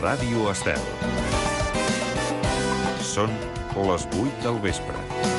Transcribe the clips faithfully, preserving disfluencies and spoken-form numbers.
Ràdio Estel. Són les vuit del vespre.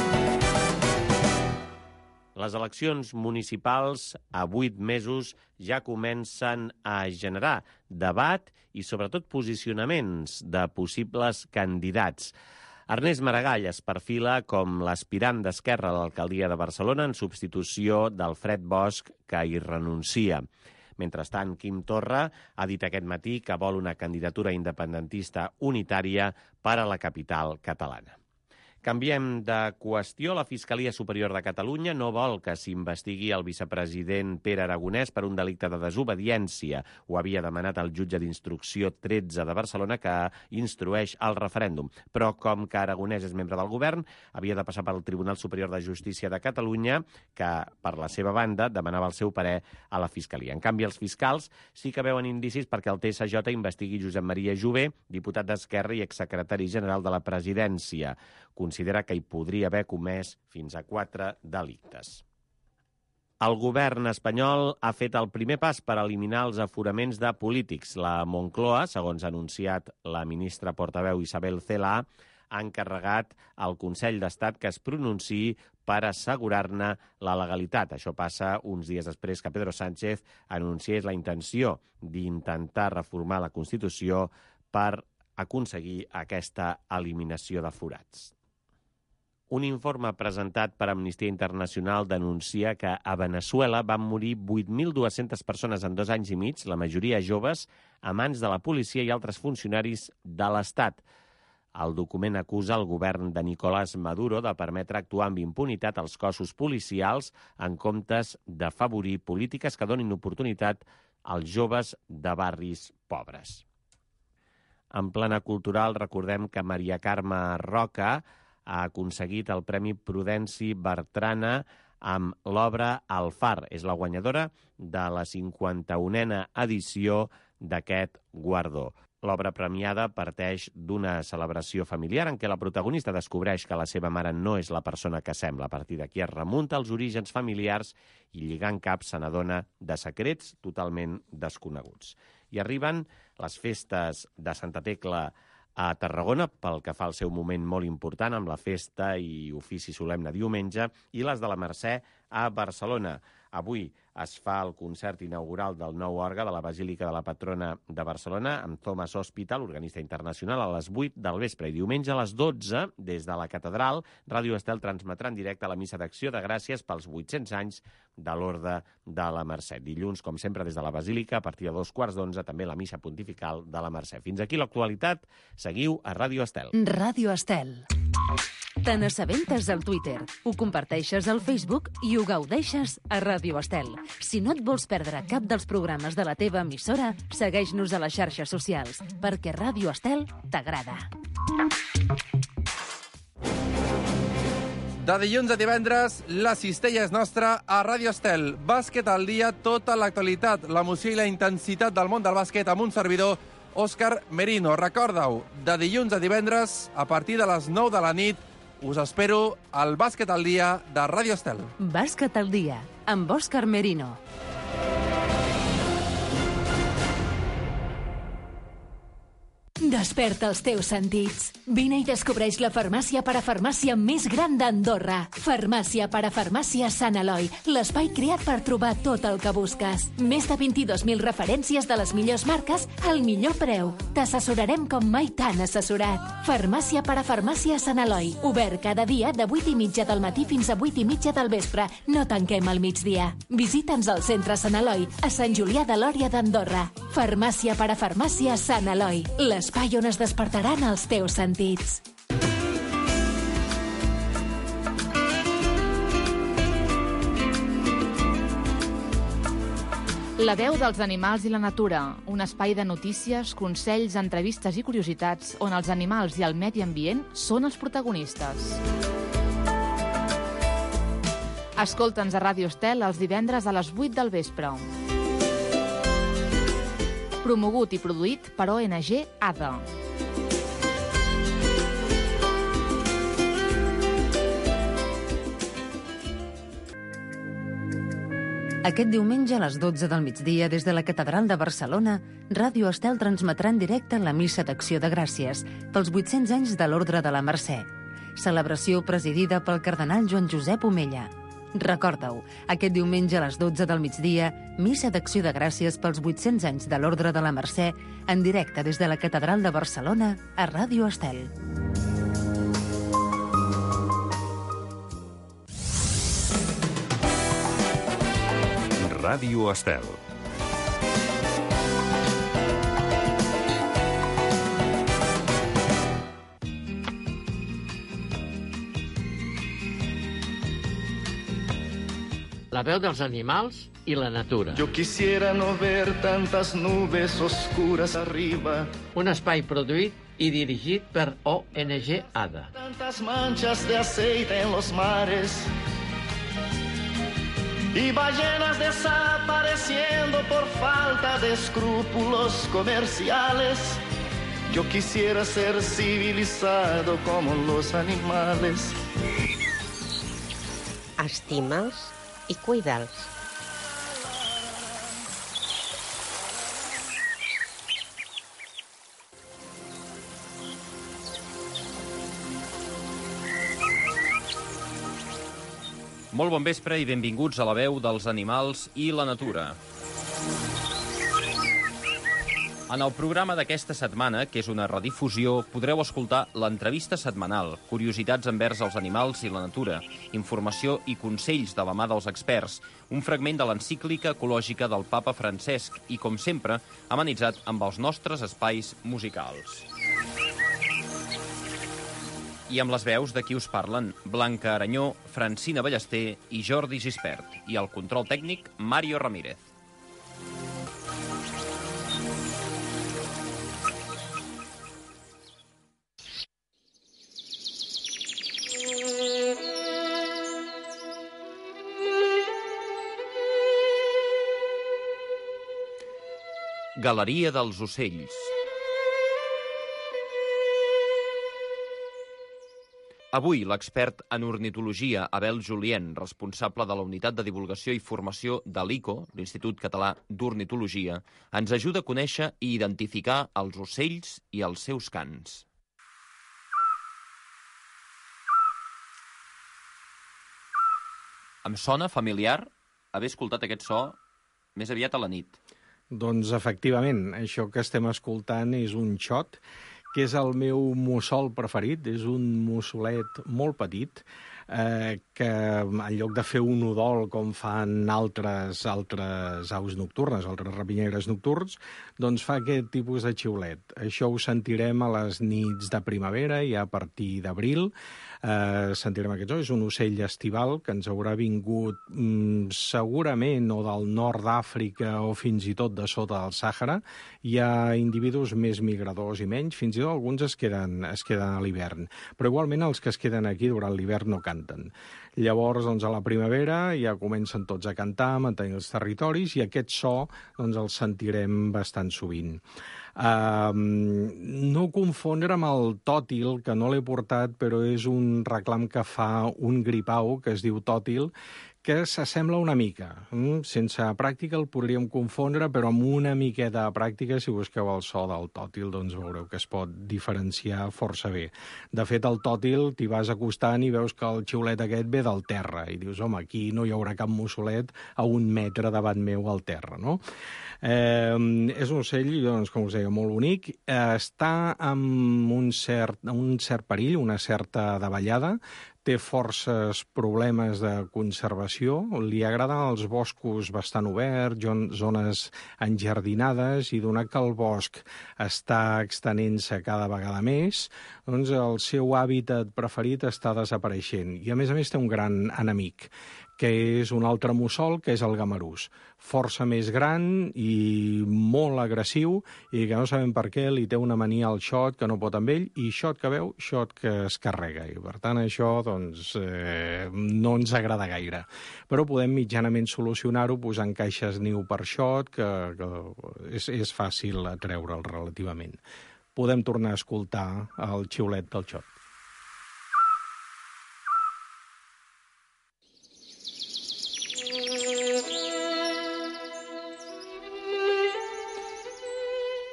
Les eleccions municipals a vuit mesos ja comencen a generar debat i sobretot posicionaments de possibles candidats. Ernest Maragall es perfila com l'aspirant d'Esquerra a l'alcaldia de Barcelona en substitució d'Alfred Bosch, que hi renuncia. Mentrestant, Quim Torra ha dit aquest matí que vol una candidatura independentista unitària per a la capital catalana. Canviem de qüestió. La Fiscalia Superior de Catalunya no vol que s'investigui el vicepresident Pere Aragonès per un delicte de desobediència. Ho havia demanat el jutge d'instrucció tretze de Barcelona, que instrueix el referèndum. Però com que Aragonès és membre del govern, havia de passar pel Tribunal Superior de Justícia de Catalunya, que, per la seva banda, demanava el seu parer a la Fiscalia. En canvi, els fiscals sí que veuen indicis perquè el T S J investigui Josep Maria Jové, diputat d'Esquerra i exsecretari general de la presidència. Considera que hi podria haver comès fins a quatre delictes. El govern espanyol ha fet el primer pas per eliminar els aforaments de polítics. La Moncloa, segons ha anunciat la ministra portaveu Isabel Celaá, ha encarregat al Consell d'Estat que es pronunciï per assegurar-ne la legalitat. Això passa uns dies després que Pedro Sánchez anunciés la intenció d'intentar reformar la Constitució per aconseguir aquesta eliminació de forats. Un informe presentat per Amnistia Internacional denuncia que a Veneçuela van morir vuit mil dues-centes persones en dos anys i mig, la majoria joves, a mans de la policia i altres funcionaris de l'Estat. El document acusa el govern de Nicolás Maduro de permetre actuar amb impunitat als cossos policials en comptes d'afavorir polítiques que donin oportunitat als joves de barris pobres. En plana cultural, recordem que Maria Carme Roca ha aconseguit el Premi Prudenci Bertrana amb l'obra El Far. És la guanyadora de la cinquanta-unena edició d'aquest guardó. L'obra premiada parteix d'una celebració familiar en què la protagonista descobreix que la seva mare no és la persona que sembla. A partir d'aquí es remunta als orígens familiars i, lligant caps, se n'adona de secrets totalment desconeguts. I arriben les festes de Santa Tecla a Tarragona, pel que fa al seu moment molt important, amb la festa i ofici solemne diumenge, i les de la Mercè a Barcelona. Avui es fa el concert inaugural del nou orgue de la Basílica de la Patrona de Barcelona amb Thomas Hospital, organista internacional, a les vuit del vespre. I diumenge a les dotze, des de la catedral, Ràdio Estel transmetrà en directe la missa d'acció de gràcies pels vuit-cents anys de l'Orde de la Mercè. Dilluns, com sempre, des de la Basílica, a partir de dos quarts d'onze, també la missa pontifical de la Mercè. Fins aquí l'actualitat. Seguiu a Ràdio Estel. Ràdio Estel. Te n'assabentes al Twitter, ho comparteixes al Facebook i ho gaudeixes a Ràdio Estel. Si no et vols perdre cap dels programes de la teva emissora, segueix-nos a les xarxes socials, perquè Ràdio Estel t'agrada. De dilluns a divendres, la cistella és nostra a Ràdio Estel. Bàsquet al dia, tota l'actualitat, l'emoció i la intensitat del món del bàsquet amb un servidor, Òscar Merino. Recorda-ho, de dilluns a divendres, a partir de les nou de la nit, us espero al Bàsquet al dia de Ràdio Estel. Bàsquet al dia, amb Òscar Merino. Desperta els teus sentits. Vine i descobreix la farmàcia parafarmàcia més gran d'Andorra. Farmàcia parafarmàcia Sant Eloi, l'espai creat per trobar tot el que busques. Més de vint-i-dos mil referències de les millors marques al millor preu. T'assessorarem com mai t'han assessorat. Farmàcia parafarmàcia Sant Eloi, obert cada dia de vuit i mitja del matí fins a vuit i mitja del vespre. No tanquem al migdia. Visita'ns al centre Sant Eloi, a Sant Julià de Lòria d'Andorra. Farmàcia parafarmàcia Sant Eloi, l'espai on es despertaran els teus sentits. La veu dels animals i la natura, un espai de notícies, consells, entrevistes i curiositats on els animals i el medi ambient són els protagonistes. Escolta'ns a Ràdio Estel els divendres a les vuit del vespre. Promogut i produït per O N G A D A. Aquest diumenge a les dotze del migdia, des de la Catedral de Barcelona, Ràdio Estel transmetrà en directe la Missa d'Acció de Gràcies pels vuit-cents anys de l'Ordre de la Mercè. Celebració presidida pel cardenal Joan Josep Omella. Recorda-ho, aquest diumenge a les dotze del migdia, Missa d'Acció de Gràcies pels vuit-cents anys de l'Ordre de la Mercè, en directe des de la Catedral de Barcelona a Ràdio Estel. Ràdio Estel. La veu dels animals i la natura. Yo quisiera no ver tantas nubes oscuras arriba. Un espai produït i dirigit per O N G ADA. Tantas manchas de aceite en los mares. Y ballenas desapareciendo por falta de escrúpulos comerciales. Yo quisiera ser civilizado como los animales. Estima'ls i cuida'ls. Molt bon vespre i benvinguts a la veu dels animals i la natura. En el programa d'aquesta setmana, que és una redifusió, podreu escoltar l'entrevista setmanal, curiositats envers els animals i la natura, informació i consells de la mà dels experts, un fragment de l'encíclica ecològica del papa Francesc i, com sempre, amenitzat amb els nostres espais musicals. I amb les veus de qui us parlen, Blanca Aranyó, Francina Ballester i Jordi Gispert. I al control tècnic, Mario Ramírez. Galeria dels ocells. Avui, l'expert en ornitologia Abel Julien, responsable de la Unitat de Divulgació i Formació de l'I C O, l'Institut Català d'Ornitologia, ens ajuda a conèixer i identificar els ocells i els seus cants. Em sona familiar haver escoltat aquest so més aviat a la nit. Doncs, efectivament, això que estem escoltant és un xot, que és el meu mussol preferit. És un mussolet molt petit, eh, que en lloc de fer un udol com fan altres, altres aus nocturnes, altres rapinyeres nocturns, doncs fa aquest tipus de xiulet. Això ho sentirem a les nits de primavera i a partir d'abril. Eh, sentirem aquest so. És un ocell estival que ens haurà vingut mm, segurament o del nord d'Àfrica o fins i tot de sota del Sàhara. Hi ha individus més migradors i menys, fins i tot alguns es queden, es queden a l'hivern. Però igualment els que es queden aquí durant l'hivern no canten. Llavors, doncs, a la primavera ja comencen tots a cantar, a mantenir els territoris, i aquest so doncs, el sentirem bastant sovint. Uh, no confondre amb el tòtil, que no l'he portat, però és un reclam que fa un gripau que es diu tòtil, que s'assembla una mica. Mm? Sense pràctica el podríem confondre, però amb una miqueta de pràctica, si busqueu el so del tòtil, doncs veureu que es pot diferenciar força bé. De fet, el tòtil t'hi vas acostant i veus que el xiulet aquest ve del terra, i dius, home, aquí no hi haurà cap mussolet a un metre davant meu al terra, no? Eh, és un ocell, doncs, com us deia, molt bonic. Eh, està amb un cert, un cert perill, una certa davallada, té forces problemes de conservació, li agraden els boscos bastant oberts, zones enjardinades, i donat que el bosc està extenent-se cada vegada més, doncs el seu hàbitat preferit està desapareixent. I a més a més té un gran enemic, que és un altre mussol, que és el gamarús. Força més gran i molt agressiu, i que no sabem per què li té una mania al xot que no pot amb ell, i xot que veu, xot que es carrega. I per tant això doncs, eh, no ens agrada gaire. Però podem mitjanament solucionar-ho posant caixes niu per xot, que, que és, és fàcil atreure'l relativament. Podem tornar a escoltar el xiulet del xot.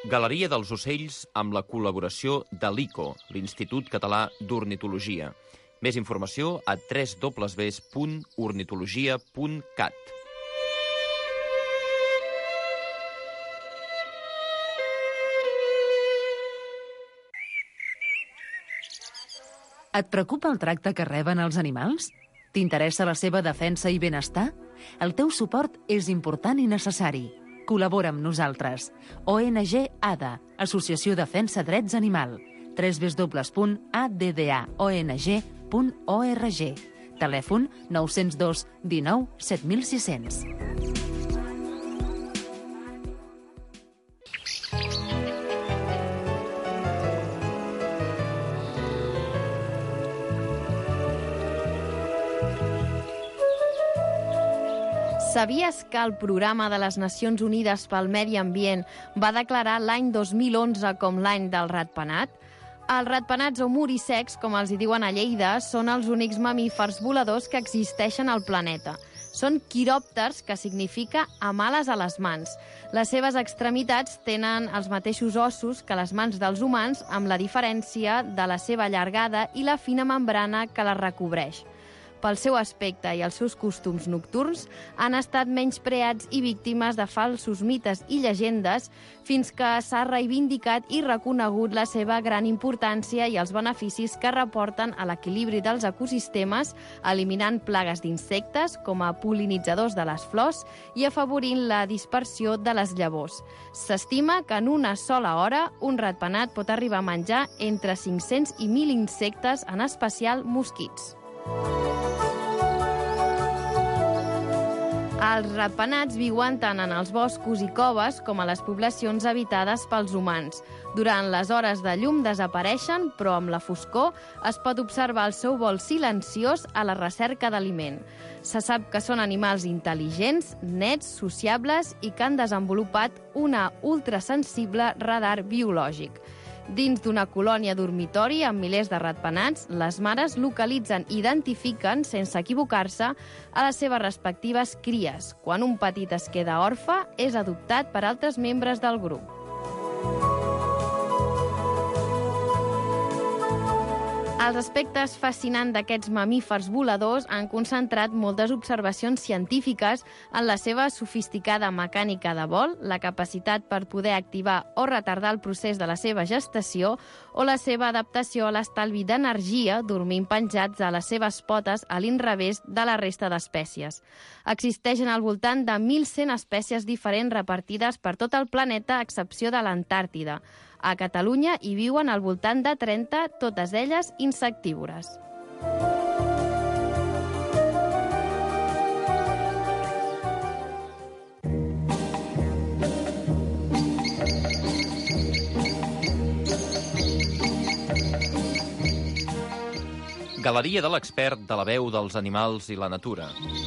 Galeria dels ocells amb la col·laboració de l'I C O, l'Institut Català d'Ornitologia. Més informació a w w w punt ornitologia punt cat. Et preocupa el tracte que reben els animals? T'interessa la seva defensa i benestar? El teu suport és important i necessari. Col·labora amb nosaltres. O N G A D A, Associació Defensa Drets Animal. w w w punt a d d a o n g punt org. Telèfon nou zero dos dinou set mil sis cents. Sabies que el Programa de les Nacions Unides pel Medi Ambient va declarar l'any dos mil onze com l'any del ratpenat? Els ratpenats o morissecs, com els hi diuen a Lleida, són els únics mamífers voladors que existeixen al planeta. Són quiròpters, que significa amb ales a les mans. Les seves extremitats tenen els mateixos ossos que les mans dels humans, amb la diferència de la seva llargada i la fina membrana que les recobreix. Pel seu aspecte i els seus costums nocturns, han estat menyspreats i víctimes de falsos mites i llegendes fins que s'ha reivindicat i reconegut la seva gran importància i els beneficis que reporten a l'equilibri dels ecosistemes, eliminant plagues d'insectes com a pol·linitzadors de les flors i afavorint la dispersió de les llavors. S'estima que en una sola hora un ratpenat pot arribar a menjar entre cinc-cents i mil insectes, en especial mosquits. Els ratpenats viuen tant en els boscos i coves com a les poblacions habitades pels humans. Durant les hores de llum desapareixen, però amb la foscor es pot observar el seu vol silenciós a la recerca d'aliment. Se sap que són animals intel·ligents, nets, sociables i que han desenvolupat una ultrasensible radar biològic. Dins d'una colònia dormitori amb milers de ratpenats, les mares localitzen i identifiquen, sense equivocar-se, a les seves respectives cries. Quan un petit es queda orfe, és adoptat per altres membres del grup. Els aspectes fascinants d'aquests mamífers voladors han concentrat moltes observacions científiques en la seva sofisticada mecànica de vol, la capacitat per poder activar o retardar el procés de la seva gestació o la seva adaptació a l'estalvi d'energia dormint penjats a les seves potes a l'inrevés de la resta d'espècies. Existeixen al voltant de mil cent espècies diferents repartides per tot el planeta, a excepció de l'Antàrtida. A Catalunya hi viuen al voltant de trenta, totes elles insectívores. Galeria de l'expert de la veu dels animals i la natura.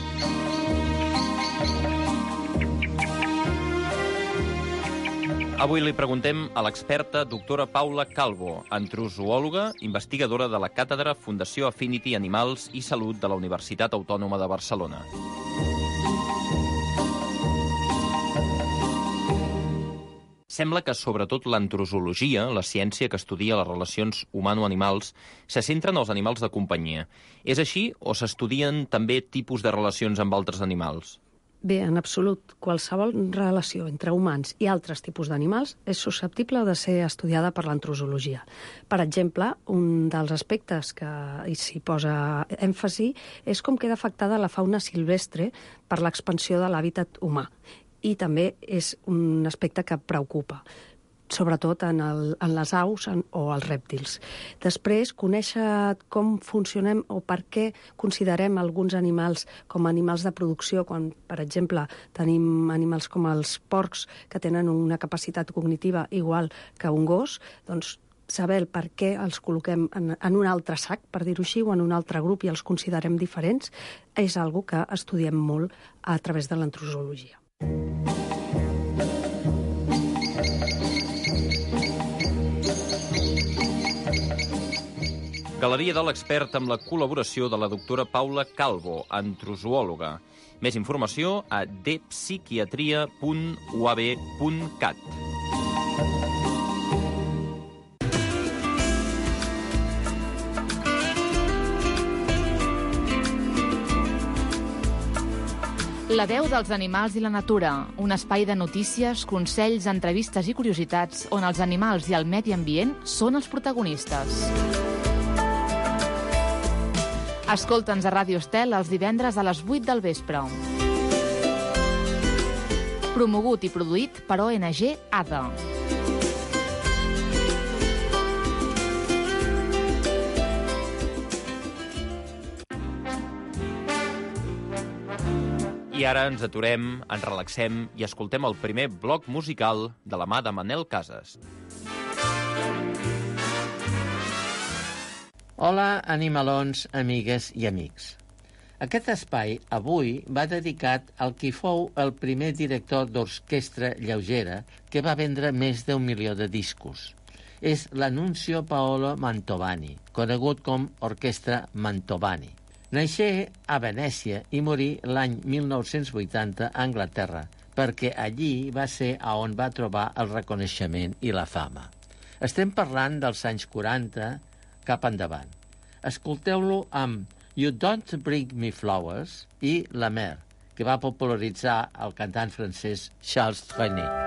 Avui li preguntem a l'experta doctora Paula Calvo, antrozoòloga, investigadora de la Càtedra Fundació Affinity Animals i Salut de la Universitat Autònoma de Barcelona. Sembla que, sobretot, l'antrozoologia, la ciència que estudia les relacions humano-animals, se centra en els animals de companyia. És així o s'estudien també tipus de relacions amb altres animals? Bé, en absolut, qualsevol relació entre humans i altres tipus d'animals és susceptible de ser estudiada per l'antrozoologia. Per exemple, un dels aspectes que s'hi posa èmfasi és com queda afectada la fauna silvestre per l'expansió de l'hàbitat humà. I també és un aspecte que preocupa, sobretot en, el, en les aus en, o els rèptils. Després, conèixer com funcionem o per què considerem alguns animals com animals de producció, quan, per exemple, tenim animals com els porcs que tenen una capacitat cognitiva igual que un gos, doncs saber el per què els col·loquem en, en un altre sac, per dir-ho així, o en un altre grup i els considerem diferents, és algo que estudiem molt a través de l'antrozoologia. Galeria de l'expert amb la col·laboració de la doctora Paula Calvo, antrozoòloga. Més informació a d psiquiatria punt u a b punt cat. La veu dels animals i la natura, un espai de notícies, consells, entrevistes i curiositats on els animals i el medi ambient són els protagonistes. Escolta'ns a Ràdio Estel els divendres a les vuit del vespre. Promogut i produït per O N G A D A. I ara ens aturem, ens relaxem i escoltem el primer bloc musical de la mà de Manel Casas. Hola, animalons, amigues i amics. Aquest espai avui va dedicat al qui fou el primer director d'orquestra lleugera que va vendre més d'un milió de discos. És l'Annunzio Paolo Mantovani, conegut com Orquestra Mantovani. Naixé a Venècia i morí l'any mil nou-cents vuitanta a Anglaterra, perquè allí va ser a on va trobar el reconeixement i la fama. Estem parlant dels anys quaranta cap endavant. Escolteu-lo amb You Don't Bring Me Flowers i La Mer, que va popularitzar el cantant francès Charles Trenet.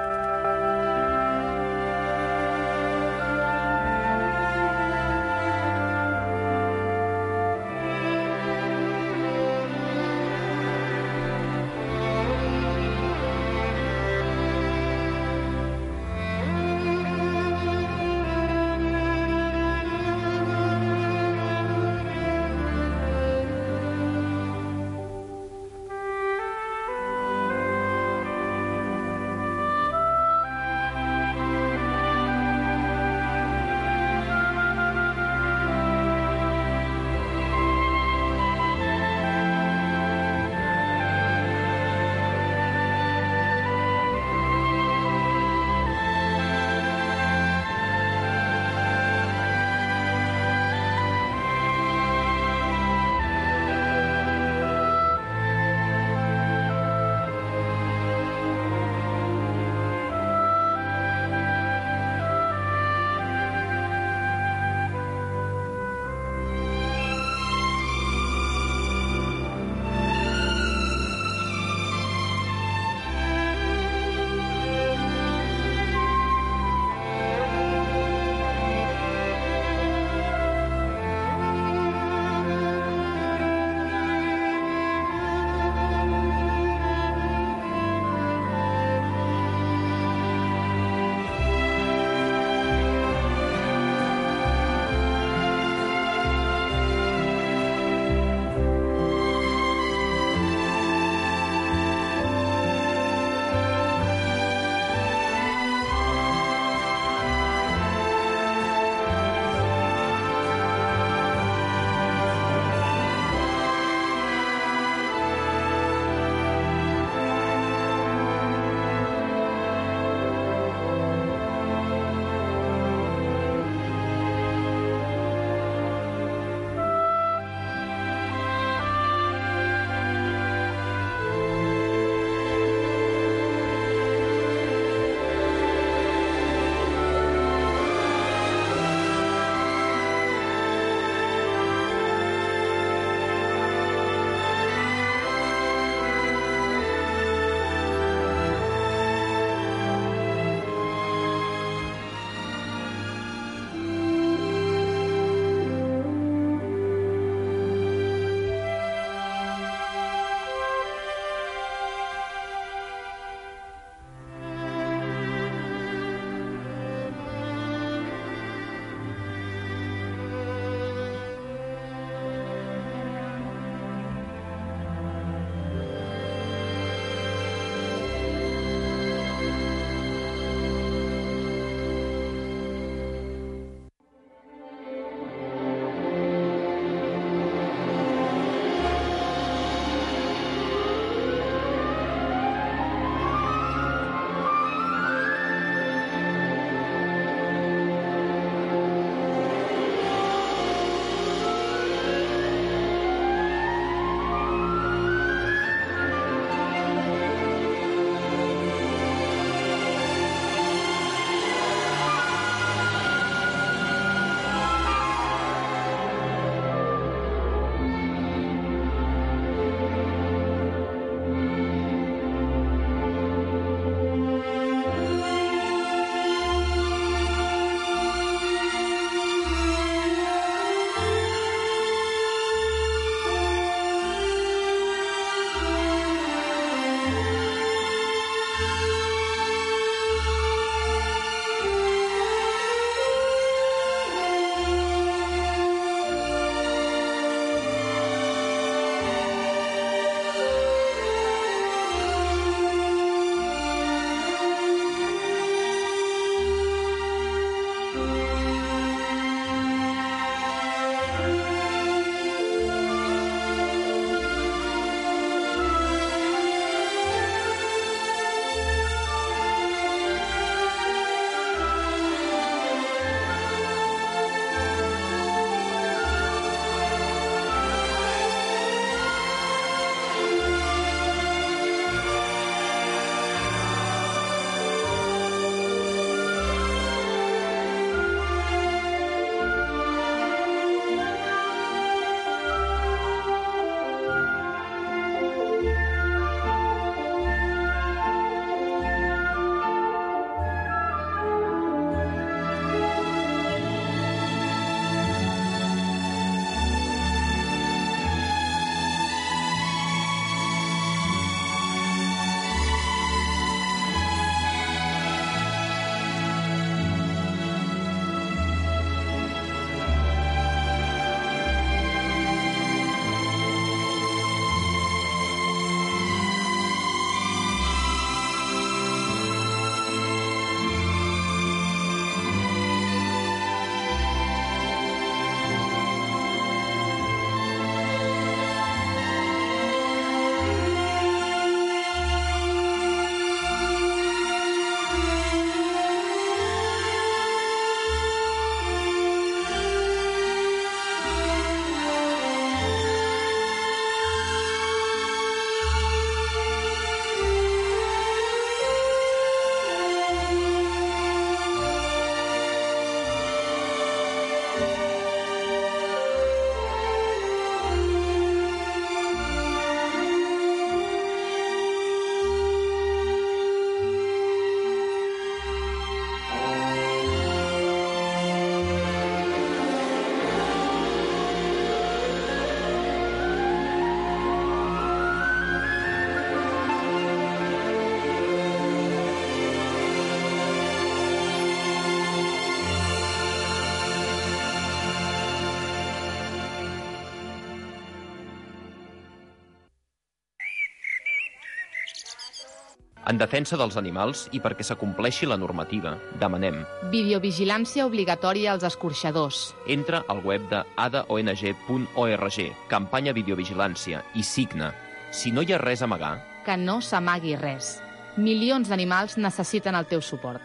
En defensa dels animals i perquè s'acompleixi la normativa, demanem videovigilància obligatòria als escorxadors. Entra al web de a d o n g punt org, campanya videovigilància, i signa. Si no hi ha res a amagar... Que no s'amagui res. Milions d'animals necessiten el teu suport.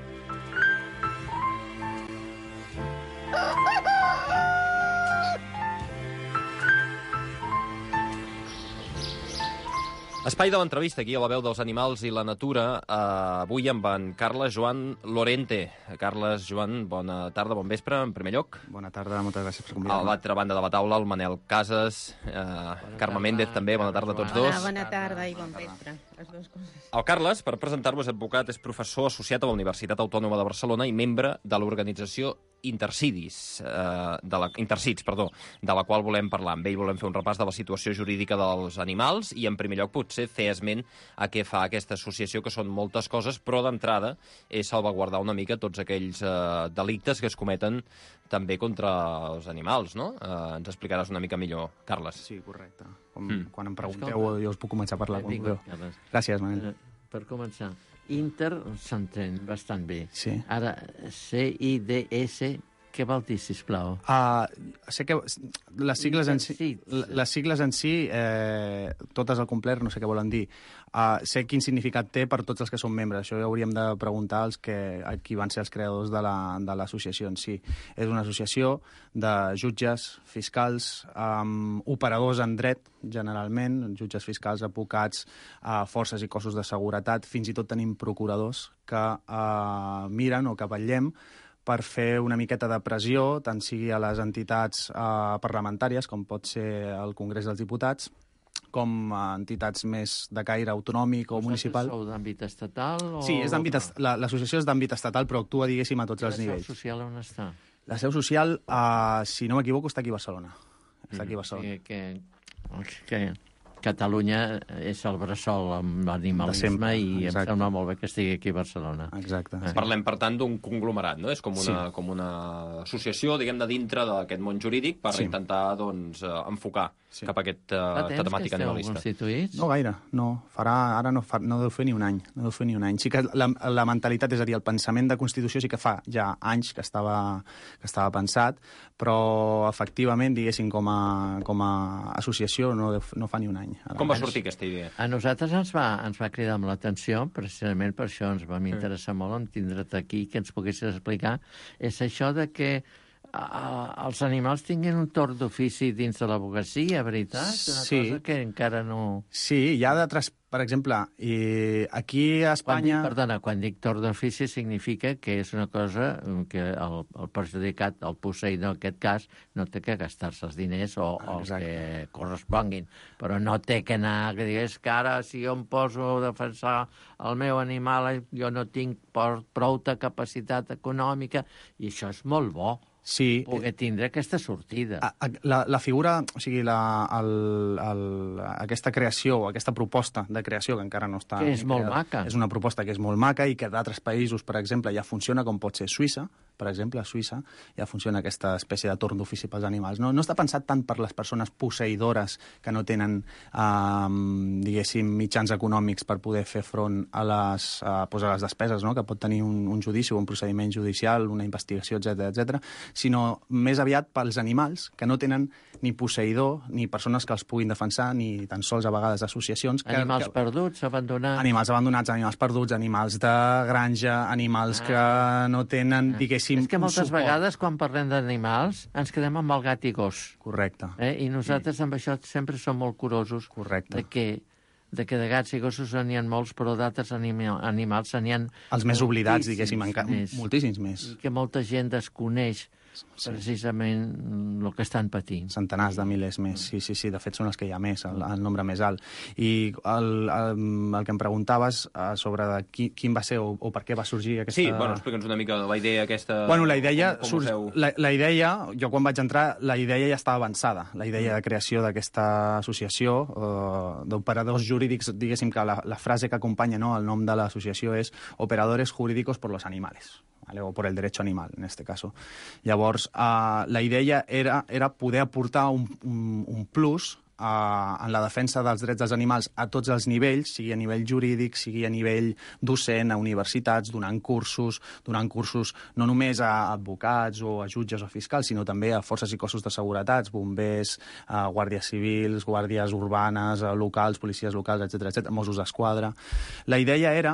Espai de l'entrevista aquí a la veu dels animals i la natura, eh, avui amb en Carles Joan Lorente. Carles Joan, bona tarda, bon vespre, en primer lloc. Bona tarda, moltes gràcies per A convidar-me. l'altra banda de la taula, el Manel Casas, eh, Carme Méndez també, bona tarda a tots dos. Hola, bona tarda i bon vespre. Les dues coses. El Carles, per presentar-lo, és advocat, és professor associat a la Universitat Autònoma de Barcelona i membre de l'organització Intercidis, eh, de la, Intercits, perdó, de la qual volem parlar. Amb ell volem fer un repàs de la situació jurídica dels animals i, en primer lloc, potser fer esment a què fa aquesta associació, que són moltes coses, però d'entrada és salvaguardar una mica tots aquells eh, delictes que es cometen també contra els animals, no? Eh, ens explicaràs una mica millor, Carles. Sí, correcte. Com, Mm. Quan em pregunteu, Escolta. jo us puc començar a parlar. Com Vinga, vulgueu. Carles. Gràcies, Manel. Eh, Per començar, Inter s'entén bastant bé. Sí. Ara, C I D S, què vol dir, sisplau? Uh, sé que les sigles en si, les sigles en si eh, totes al complet, no sé què volen dir. Uh, sé quin significat té per tots els que són membres. Això hauríem de preguntar als que, a qui van ser els creadors de la, de l'associació en si. És una associació de jutges, fiscals, um, operadors en dret, generalment, jutges fiscals, advocats, uh, forces i cossos de seguretat, fins i tot tenim procuradors que uh, miren o que vetllem per fer una miqueta de pressió, tant sigui a les entitats eh, parlamentàries, com pot ser el Congrés dels Diputats, com a entitats més de caire autonòmic o municipal. Sou d'àmbit estatal? O... Sí, és d'àmbit est... la, l'associació és d'àmbit estatal, però actua, diguéssim, a tots els nivells. La seu social on està? La seu social, eh, si no m'equivoco, està aquí a Barcelona. Està aquí a Barcelona. Mm, que, que, que Catalunya és el bressol amb l'animalisme i em exacte. sembla molt bé que estigui aquí a Barcelona. Exacte. Sí. Parlem, per tant, d'un conglomerat, no? És com una, sí. com una associació, diguem-ne, dintre d'aquest món jurídic per sí. intentar, doncs, enfocar sí. cap a aquesta uh, temàtica animalista. Constituïts? No gaire, no. Farà, ara no, fa, no deu fer ni un any. No deu fer ni un any. Sí que la, la mentalitat, és a dir, el pensament de Constitució sí que fa ja anys que estava, que estava pensat, però efectivament, diguéssim, com a, com a associació no, deu, no fa ni un any. Ara. Com va sortir aquesta idea? A nosaltres ens va, ens va cridar amb l'atenció, precisament per això ens va interessar molt en tindre't aquí, que ens poguessis explicar, és això de que uh, els animals tinguin un torn d'ofici dins de l'advocacia, veritat? Una sí. cosa que encara no... Sí, hi ha d'altres... Per exemple, i aquí a Espanya... Quan dic, perdona, quan dic torn d'ofici significa que és una cosa que el, el perjudicat, el posseïdor en aquest cas, no té que gastar-se els diners o, o els que corresponguin, però no té que anar, que digués que ara si jo em poso a defensar el meu animal jo no tinc prou capacitat econòmica, i això és molt bo. Sí. Poder tindre aquesta sortida. La, la figura, o sigui, la, el, el, aquesta creació, aquesta proposta de creació, que encara no està... Que és molt creada, maca. És una proposta que és molt maca i que d'altres països, per exemple, ja funciona, com pot ser Suïssa, per exemple, a Suïssa ja funciona aquesta espècie de torn d'ofici pels animals. No, no està pensat tant per les persones posseïdores que no tenen, eh, diguéssim, mitjans econòmics per poder fer front a les, eh, pues a les despeses, no?, que pot tenir un, un judici o un procediment judicial, una investigació, etcètera, etcètera, sinó més aviat pels animals que no tenen ni posseïdor, ni persones que els puguin defensar, ni tan sols a vegades associacions. Que, animals que... perduts, abandonats... Animals abandonats, animals perduts, animals de granja, animals ah. que no tenen, ah. diguéssim, és que moltes suport. vegades, quan parlem d'animals, ens quedem amb el gat i gos. Correcte. Eh? I nosaltres sí. amb això sempre som molt curosos. Correcte. De que, de que de gats i gossos n'hi ha molts, però d'altres anima, animals n'hi ha... Els més oblidats, diguéssim, encara, més. moltíssims més. I que molta gent desconeix sí. precisament el que estan patint. Centenars de milers més, sí, sí, sí. De fet, són els que hi ha més, el, el nombre més alt. I el, el, el que em preguntaves uh, sobre de qui, quin va ser o, o per què va sorgir aquesta... Sí, bueno, explica'ns una mica la idea aquesta... Bueno, la idea, com, com surt, la, la idea, jo quan vaig entrar, la idea ja estava avançada. La idea de creació d'aquesta associació uh, d'operadors jurídics, diguéssim que la, la frase que acompanya, no, el nom de l'associació és Operadores Jurídicos por los Animales. ¿Vale? O por el derecho animal, en este caso. Llavors, uh, la idea era, era poder aportar un, un, un plus en la defensa dels drets dels animals a tots els nivells, sigui a nivell jurídic, sigui a nivell docent, a universitats, donant cursos, donant cursos no només a advocats o a jutges o fiscals, sinó també a forces i cossos de seguretats, bombers, a guàrdies civils, guàrdies urbanes, locals, policies locals, etcètera, etcètera, Mossos d'Esquadra. La idea era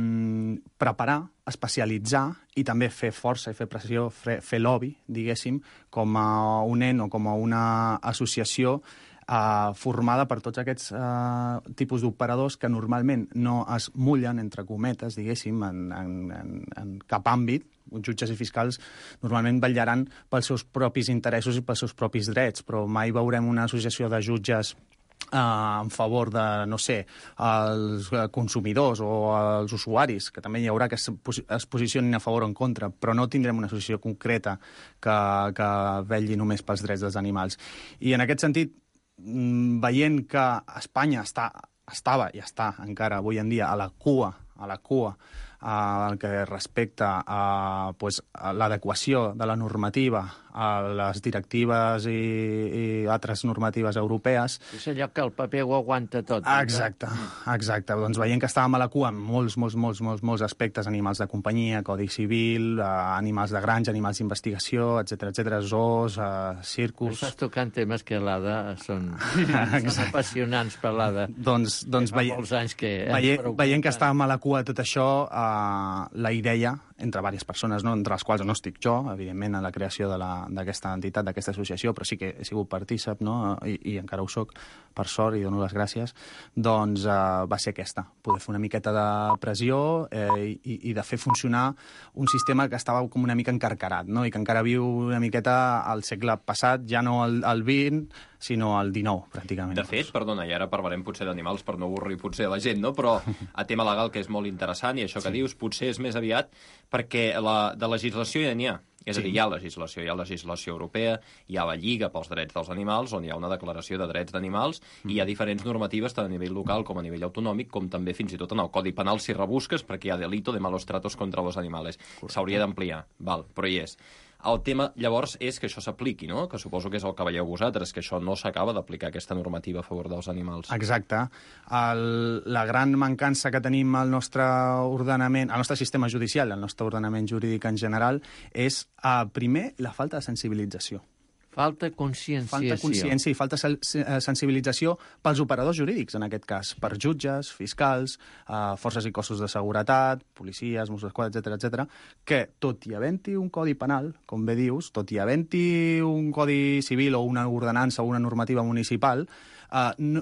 mm, preparar, especialitzar i també fer força i fer pressió, fer, fer lobby, diguéssim, com a un en o com a una associació Uh, formada per tots aquests uh, tipus d'operadors que normalment no es mullen, entre cometes, diguéssim, en, en, en, en cap àmbit. Jutges i fiscals normalment vetllaran pels seus propis interessos i pels seus propis drets, però mai veurem una associació de jutges Uh, en favor de, no sé, els consumidors o els usuaris, que també hi haurà que es, es posicionin a favor o en contra, però no tindrem una associació concreta que, que vetlli només pels drets dels animals. I en aquest sentit, veient que Espanya està, estava i està encara avui en dia a la cua, a la cua, el que respecta a, pues, a l'adequació de la normativa a les directives i, i altres normatives europees. És allò que el paper ho aguanta tot. Exacte, exacte. Doncs veient que estàvem a la cua en molts, molts, molts, molts, molts aspectes, animals de companyia, codi civil, eh, animals de granja, animals d'investigació, etcètera, etcètera, zoos, eh, circus... Estàs tocant temes que a l'Ada són, són apassionants per l'Ada. Doncs, doncs fa molts anys que... Veient, veient que estàvem a la cua de tot això, eh, la idea, entre diverses persones, no? Entre les quals no estic jo, evidentment, en la creació d'aquesta entitat, d'aquesta associació, però sí que he sigut partícip, no? I, i encara ho soc, per sort, i dono les gràcies, doncs eh, va ser aquesta, poder fer una miqueta de pressió eh, i, i de fer funcionar un sistema que estava com una mica encarcarat, no? I que encara viu una miqueta al segle passat, ja no al, al vint, sinó al dinou, pràcticament. De fet, perdona, i ara parlarem potser d'animals per no avorrir potser la gent, no? Però a tema legal, que és molt interessant, i això que sí. dius, potser és més aviat perquè la, de legislació ja n'hi ha. És sí. a dir, hi ha legislació, hi ha legislació europea, hi ha la Lliga pels Drets dels Animals, on hi ha una declaració de drets d'animals, mm. i hi ha diferents normatives tant a nivell local com a nivell autonòmic, com també fins i tot en el Codi Penal si rebusques, perquè hi ha delito de malos tratos contra los animales. S'hauria d'ampliar, val, però hi és. El tema, llavors, és que això s'apliqui, no? Que suposo que és el que veieu vosaltres, que això no s'acaba d'aplicar, aquesta normativa a favor dels animals. Exacte. El, la gran mancança que tenim al nostre ordenament, al nostre sistema judicial, al nostre ordenament jurídic en general, és, eh, primer, la falta de sensibilització. Falta conscienciació. Falta consciència i falta sensibilització pels operadors jurídics, en aquest cas, per jutges, fiscals, eh, forces i cossos de seguretat, policies, Mossos d'Esquadra, etcètera, etcètera, que tot i havent-hi un codi penal, com bé dius, tot i havent-hi un codi civil o una ordenança o una normativa municipal, eh, no,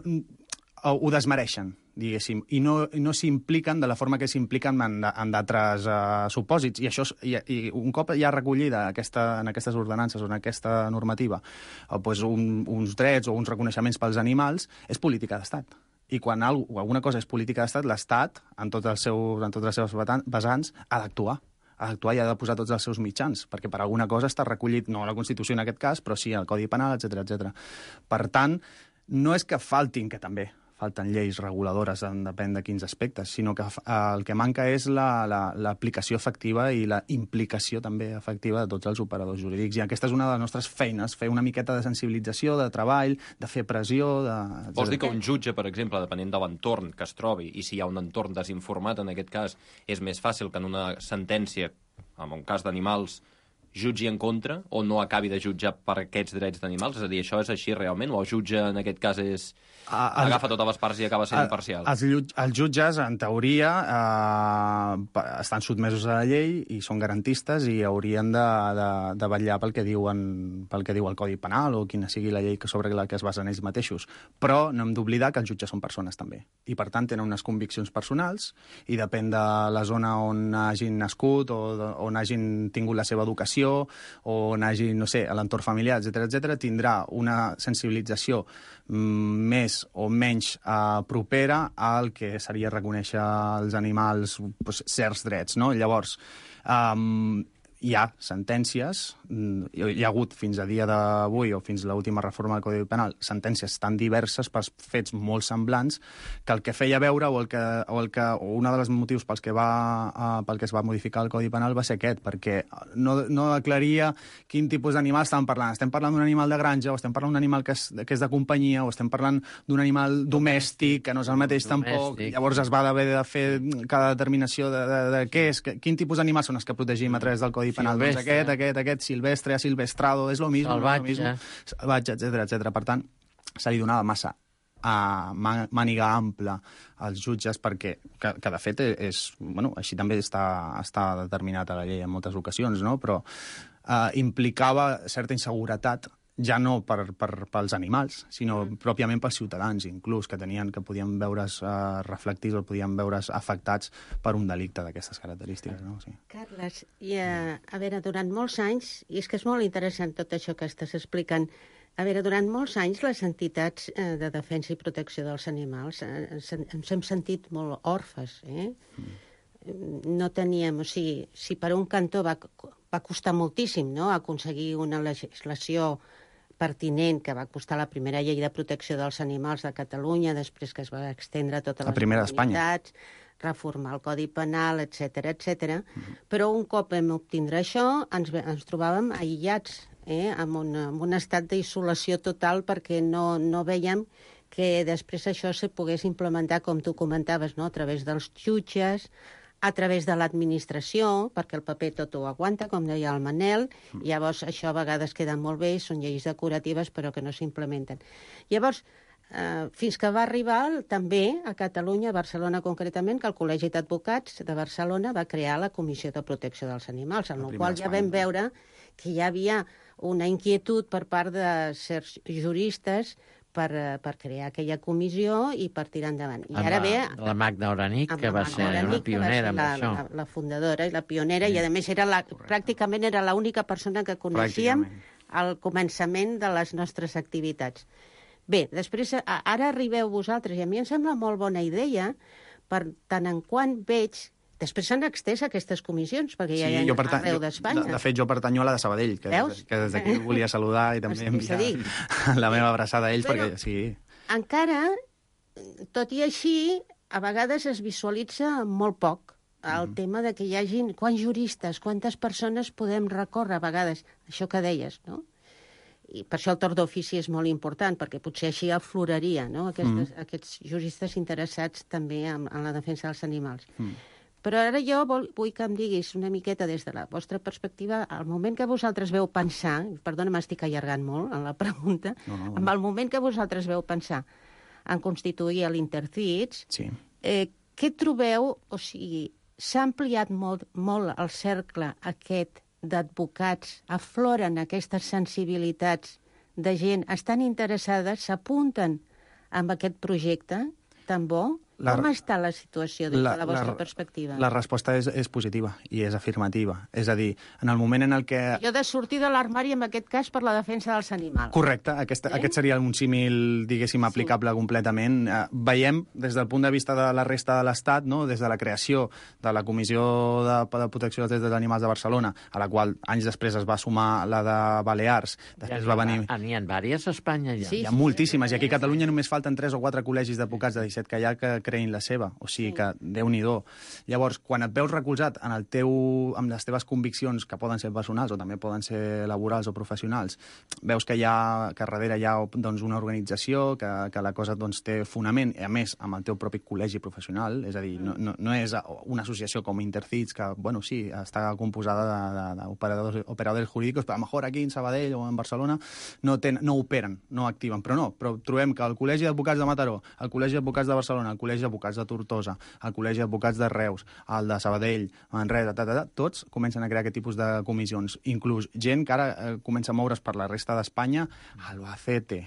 ho desmereixen, diguéssim, i no, no s'impliquen de la forma que s'impliquen en, en d'altres uh, supòsits. I, això, i, i un cop ja recollida aquesta, en aquestes ordenances o en aquesta normativa uh, pues un, uns drets o uns reconeixements pels animals, és política d'estat. I quan algo, alguna cosa és política d'estat, l'Estat, en, tot el seu, en totes les seves vessants, ha d'actuar. ha d'actuar i ha de posar tots els seus mitjans, perquè per alguna cosa està recollit, no a la Constitució en aquest cas, però sí al Codi Penal, etcètera, etcètera. Per tant, no és que faltin, que també falten lleis reguladores, en depèn de quins aspectes, sinó que el que manca és l'aplicació la, la, efectiva i la implicació també efectiva de tots els operadors jurídics. I aquesta és una de les nostres feines, fer una miqueta de sensibilització, de treball, de fer pressió... De... Vols dir que un jutge, per exemple, depenent de l'entorn que es trobi, i si hi ha un entorn desinformat, en aquest cas, és més fàcil que en una sentència, en un cas d'animals, jutgi en contra o no acabi de jutjar per aquests drets d'animals? És a dir, això és així realment? O el jutge, en aquest cas, és... Ah, el, agafa totes les parts i acaba sent ah, imparcial? Els, els jutges, en teoria, eh, estan sotmesos a la llei i són garantistes i haurien de, de, de vetllar pel que, diuen, pel que diu el Codi Penal o quina sigui la llei sobre la que es basen ells mateixos. Però no hem d'oblidar que els jutges són persones també. I, per tant, tenen unes conviccions personals i depèn de la zona on hagin nascut o de, on hagin tingut la seva educació o on hagi, no sé, a l'entorn familiar, etcètera, etcètera, tindrà una sensibilització mm, més o menys uh, propera al que seria reconèixer als animals pues, certs drets, no? Llavors, um, hi ha sentències, hi ha hagut fins a dia d'avui o fins a l'última reforma del Codi Penal, sentències tan diverses per fets molt semblants que el que feia veure o el que, o el que o un dels motius pels que, va, uh, pel que es va modificar el Codi Penal va ser aquest, perquè no, no aclaria quin tipus d'animal estàvem parlant. Estem parlant d'un animal de granja o estem parlant d'un animal que és, que és de companyia o estem parlant d'un animal domèstic, que no és el mateix tampoc. Llavors es va haver de fer cada determinació de, de, de què és, que, quin tipus d'animals són els que protegim a través del Codi Penal. Doncs aquest, aquest, aquest, silvestre, silvestrado, és lo mismo. Salvatge. Salvatge, etcètera, etcètera. Per tant, se li donava massa a màniga ampla als jutges perquè, que, que de fet és, bueno, així també està, està determinat a la llei en moltes ocasions, no? Però eh, implicava certa inseguretat ja no per, per, pels animals, sinó pròpiament pels ciutadans, inclús, que tenien que podien veure's uh, reflectits o podien veure's afectats per un delicte d'aquestes característiques. No? Sí. Carles, i, uh, a veure, durant molts anys, i és que és molt interessant tot això que estàs explicant, a veure, durant molts anys les entitats eh, de defensa i protecció dels animals eh, ens hem sentit molt orfes, eh? Mm. No teníem, o sigui, si per un cantó va, va costar moltíssim, no?, aconseguir una legislació pertinent, que va costar la primera llei de protecció dels animals de Catalunya, després que es va extendre a totes les comunitats, reformar el Codi Penal, etcètera, etcètera. Mm-hmm. Però un cop vam obtindre això, ens, ens trobàvem aïllats, eh, amb, una, amb un estat d'isolació total, perquè no, no veiem que després això se pogués implementar, com tu comentaves, no?, a través dels jutges, a través de l'administració, perquè el paper tot ho aguanta, com deia el Manel, mm. llavors això a vegades queda molt bé, són lleis decoratives, però que no s'implementen. Llavors, eh, fins que va arribar també a Catalunya, a Barcelona concretament, que el Col·legi d'Advocats de Barcelona va crear la Comissió de Protecció dels Animals, en la qual ja vam veure que hi havia una inquietud per part de certs juristes per, per crear aquella comissió i per tirar endavant. I ara la, ve... La Magda Oranic, que va ser una pionera amb la, això. La, la fundadora i la pionera, sí. I a més era la, pràcticament era l'única persona que coneixíem al començament de les nostres activitats. Bé, després, ara arribeu vosaltres, i a mi em sembla molt bona idea, per tant en quant veig... Després s'han extès aquestes comissions, perquè ja hi ha arreu d'Espanya. De, de fet, jo pertanyo a la de Sabadell, que, que des d'aquí volia saludar i també enviar la meva abraçada a ells, però, perquè sí. Encara, tot i així, a vegades es visualitza molt poc el mm. tema de que hi hagi... Quants juristes, quantes persones podem recórrer a vegades? Això que deies, no? I per això el torn d'ofici és molt important, perquè potser així afloraria, no?, Aquestes, mm. aquests juristes interessats també en, en la defensa dels animals. Mm. Però ara jo vol, vull que em diguis una miqueta des de la vostra perspectiva, al moment que vosaltres veu pensar, perdona, m'estic allargant molt en la pregunta, no, no, no. en el moment que vosaltres veu pensar en constituir l'Intercits, sí. eh, què trobeu, o sigui, s'ha ampliat molt, molt el cercle aquest d'advocats, afloren aquestes sensibilitats de gent, estan interessades, s'apunten amb aquest projecte tan bo? La, Com està la situació des la, de la vostra la, perspectiva? La resposta és, és positiva i és afirmativa. És a dir, en el moment en el que... Jo de sortir de l'armari, en aquest cas, per la defensa dels animals. Correcte, aquest, eh? aquest seria un símil, diguéssim, aplicable sí. completament. Eh, veiem, des del punt de vista de la resta de l'Estat, no? Des de la creació de la Comissió de, de Protecció dels Drets dels Animals de Barcelona, a la qual anys després es va sumar la de Balears, després ja, va venir... N'hi ha diverses a Espanya, ja. Sí, hi ha moltíssimes, i aquí a Catalunya només falten tres o quatre col·legis d'advocats de disset que hi ha que creïn la seva, o sigui que Déu-n'hi-do. Llavors, quan et veus recolzat en el teu, amb les teves conviccions, que poden ser personals o també poden ser laborals o professionals, veus que hi ha, que darrere hi ha doncs, una organització, que, que la cosa doncs, té fonament, i a més amb el teu propi col·legi professional, és a dir, no, no, no és una associació com Intercits, que, bueno, sí, està composada d'operadors operadors jurídics, però a lo mejor aquí en Sabadell o en Barcelona no, ten, no operen, no activen, però no, però trobem que el Col·legi d'Advocats de Mataró, el Col·legi d'Advocats de Barcelona, el Col·legi d'Advocats de Tortosa, el Col·legi d'Advocats de Reus, el de Sabadell, Manresa, ta, ta, ta, tots comencen a crear aquest tipus de comissions. Inclús gent que ara eh, comença a moure's per la resta d'Espanya, Albacete,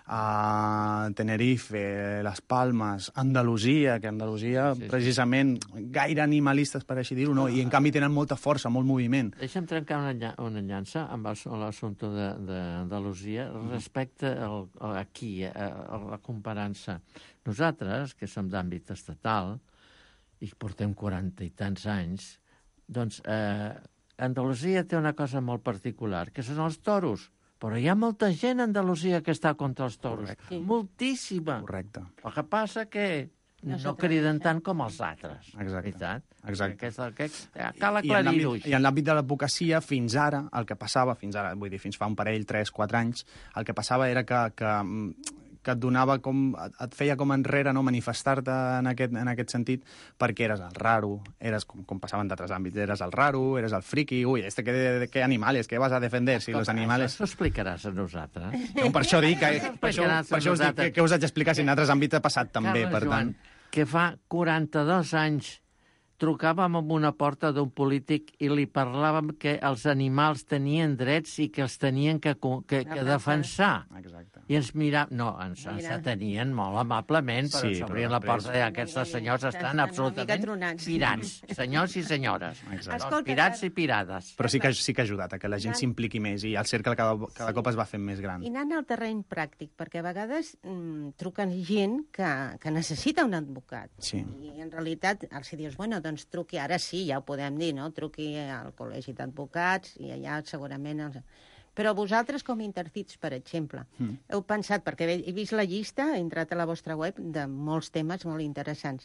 a Tenerife, Les Palmes, Andalusia, que Andalusia, sí, sí. precisament, gaire animalistes, per així dir-ho, no? I en canvi tenen molta força, molt moviment. Deixa'm trencar una, lla una llança amb l'assumpte d'Andalusia respecte al, a aquí, a, a la comparança. Nosaltres, que som d'àmbit estatal, i portem quaranta i tants anys, doncs eh, Andalusia té una cosa molt particular, que són els toros. Però hi ha molta gent a Andalusia que està contra els toros. Correcte. Moltíssima. Correcte. El que passa que no, no criden tant com els altres. Exacte. Veritat? Exacte. Que és el que... Cal I en aclarir-ho. l'àmbit- I en l'àmbit de l'advocacia, fins ara, el que passava, fins ara, vull dir, fins fa un parell, tres, quatre anys, el que passava era que, que, que et donava com, et feia com enrere, no?, manifestar-te en aquest, en aquest sentit, perquè eres el raro, eres, com, com passava en d'altres àmbits, eres el raro, eres el friki, ui, este que, que animales, que vas a defender, si los animales... Això s'ho explicaràs a nosaltres. No, per això dic, que, per això, per això us dic que, que us haig d'explicar si en altres àmbits ha passat també, Carles per tant... Joan, que fa quaranta-dos anys trucàvem amb una porta d'un polític i li parlàvem que els animals tenien drets i que els tenien que, que, que defensar. Exacte. I ens miràvem... No, ens, ens atenien molt amablement, però Sí, ens obrien però la porta i després- aquests senyors estan absolutament pirats. Senyors i senyores. Exacte. Doncs pirats i pirades. Però sí que, sí que ha ajudat a que la gent s'impliqui més i el cercle cada, cada cop es va fent més gran. I anant al terreny pràctic, perquè a vegades mm, truquen gent que, que necessita un advocat. Sí. I en realitat els hi dius, bueno, doncs truqui, ara sí, ja ho podem dir, no? Truqui al Col·legi d'Advocats i allà segurament... Els... Però vosaltres, com a Intercits, per exemple, Mm. heu pensat, perquè he vist la llista, he entrat a la vostra web, de molts temes molt interessants.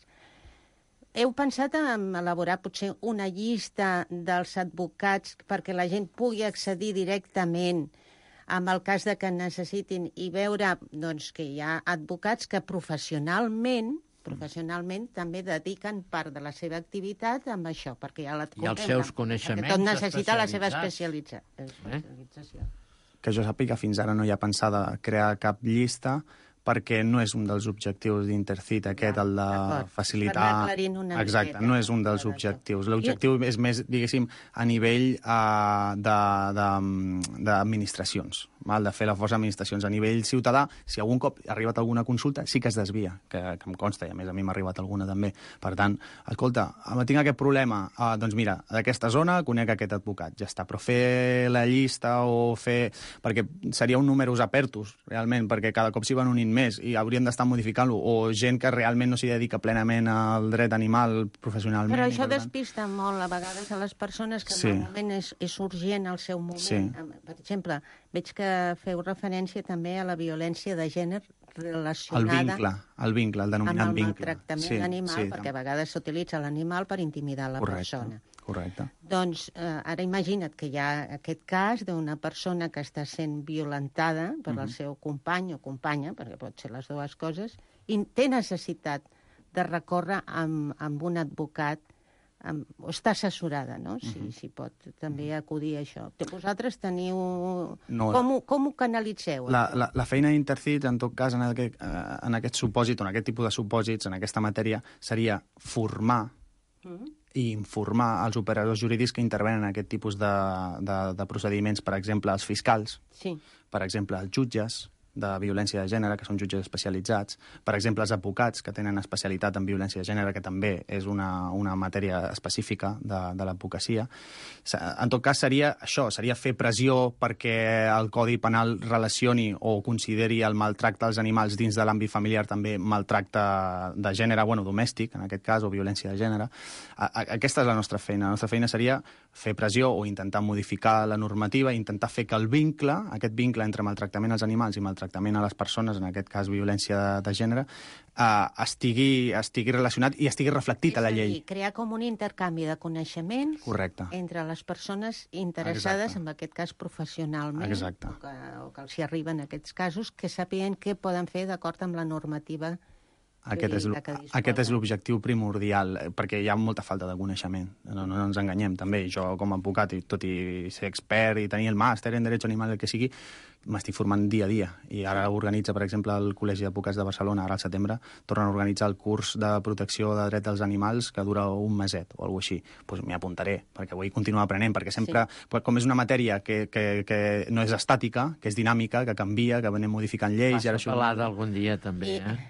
Heu pensat en elaborar potser una llista dels advocats perquè la gent pugui accedir directament amb el cas de que necessitin i veure doncs, que hi ha advocats que professionalment professionalment també dediquen part de la seva activitat amb això, perquè ja la I els seus coneixements tot necessita la seva especialitzats. especialitza... especialització. Que jo sàpiga, fins ara no hi ha pensada crear cap llista perquè no és un dels objectius d'Intercit aquest, el de d'acord. facilitar... Per anar aclarint una Exacte, miqueta. no és un dels objectius. L'objectiu és més, diguéssim, a nivell uh, d'administracions, de fer la força d'administracions. A nivell ciutadà, si algun cop ha arribat alguna consulta, sí que es desvia, que, que em consta, i a més a mi m'ha arribat alguna també. Per tant, escolta, tinc aquest problema, uh, doncs mira, d'aquesta zona conec aquest advocat, ja està. Però fer la llista o fer... Perquè seria un números apertus, realment, perquè cada cop s'hi van unint més i hauríem d'estar modificant-lo, o gent que realment no s'hi dedica plenament al dret animal professionalment. Però i això per tant- despista molt a vegades a les persones que Sí. en el moment és, és urgent al seu moment. Sí. Per exemple, veig que feu referència també a la violència de gènere El relacionada vincle, el vincle, el denominat amb el vincle. maltractament Sí, animal, sí, perquè a vegades s'utilitza l'animal per intimidar la correcte, persona. correcte. Doncs eh, ara imagina't que hi ha aquest cas d'una persona que està sent violentada per Mhm. el seu company o companya, perquè pot ser les dues coses, i té necessitat de recórrer amb, amb un advocat, amb, o està assessorada, no? Si, Mhm. si pot també acudir a això. Vosaltres teniu... No, com, ho, com ho canalitzeu? La, la, la feina d'Intercit, en tot cas, en aquest, eh, en aquest supòsit, o en aquest tipus de supòsits, en aquesta matèria, seria formar Mm. i informar els operadors jurídics que intervenen en aquest tipus de, de, de procediments, per exemple, els fiscals, Sí. per exemple, els jutges de violència de gènere, que són jutges especialitzats, per exemple, els advocats, que tenen especialitat en violència de gènere, que també és una, una matèria específica de, de l'advocacia. En tot cas, seria això, seria fer pressió perquè el Codi Penal relacioni o consideri el maltracte als animals dins de l'àmbit familiar també maltracte de gènere, bueno, domèstic, en aquest cas, o violència de gènere. A, a, aquesta és la nostra feina. La nostra feina seria fer pressió o intentar modificar la normativa, intentar fer que el vincle, aquest vincle entre maltractament als animals i maltractament a les persones, en aquest cas violència de, de gènere, eh, estigui, estigui relacionat i estigui reflectit a la llei. I crear com un intercanvi de coneixements Correcte. entre les persones interessades, Exacte. en aquest cas professionalment, Exacte. o que, o que els hi arriben aquests casos, que sàpiguen què poden fer d'acord amb la normativa Aquest és, jurídica que disposen. aquest és l'objectiu primordial, eh, perquè hi ha molta falta de coneixement. No, no, no ens enganyem, també. Jo, com a advocat, i tot i ser expert i tenir el màster en Derecho Animal, el que sigui, m'estic formant dia a dia. I ara organitza, per exemple, el Col·legi d'Advocats de Barcelona, ara al setembre, tornen a organitzar el curs de protecció de dret dels animals que dura un meset o alguna cosa així. Doncs m'hi apuntaré, perquè vull continuar aprenent, perquè sempre, sí. com és una matèria que, que, que no és estàtica, que és dinàmica, que canvia, que anem modificant lleis... Passa i ara això... pelada algun dia, també, I, eh?